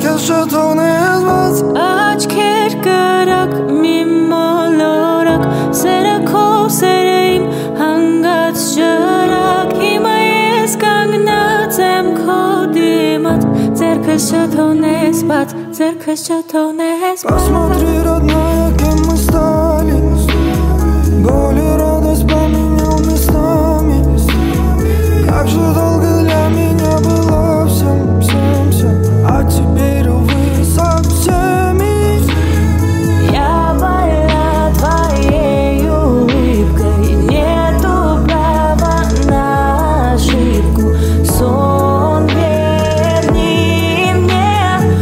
ձերքս չթողնես բաց Աչքեր կրակ մի մոլորակ Սերը քո սերը իմ հանգած ջրակ Հիմա ես կանգնած եմ քո դիմաց Ձերքս չթողնես բաց Ձերքս չթողնես բաց Посмотри, родная, кем мы стали Боль и радость поменял местами Как же долго для меня было всем А теперь, увы, со всеми Я больна твоей улыбкой Нету права на ошибку Сон верни мне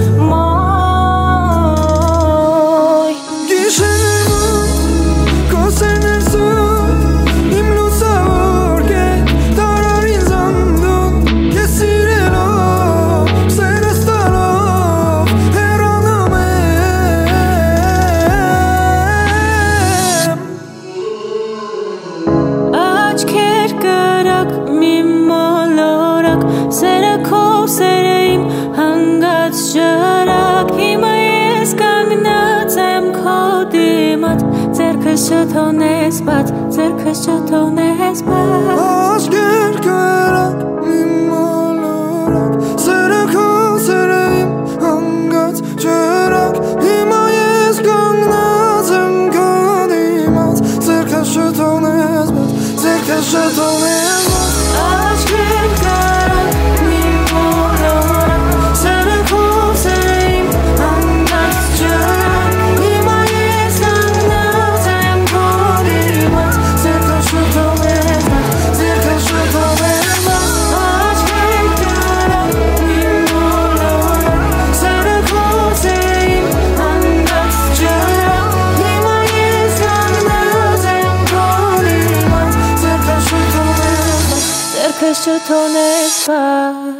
мой Gişenim, kosenin su İmlu savurge Tarar insandım Kesirelo Serestalo Heranım Աչքեր կրակ մի մոլորակ Սերը քո սերը իմ հանգած ջրակ Հիմա ես կանգնած եմ քո դիմաց Ձերքս չթողնես բաց Ձերքս չթողնես բաց Aşk erkerak Mimolorak Sereko sereyim Hangat çörak Himayes kangnazım Kadimat Zerkaş şötonez bat Zerkaş şötonez bat Aşkın karak mi molorak Sereko sereyim Hangat ջրակ Հիմա ես կանգնած եմ քո դիմաց Zerkaş şötonez bat Zerkaş şötonez bat Aşkın karak mi molorak Sereko sereyim Hangat ջրակ Հիմա ես կանգնած եմ քո դիմաց Zerkaş şötonez bat Ձերքս չթողնես բաց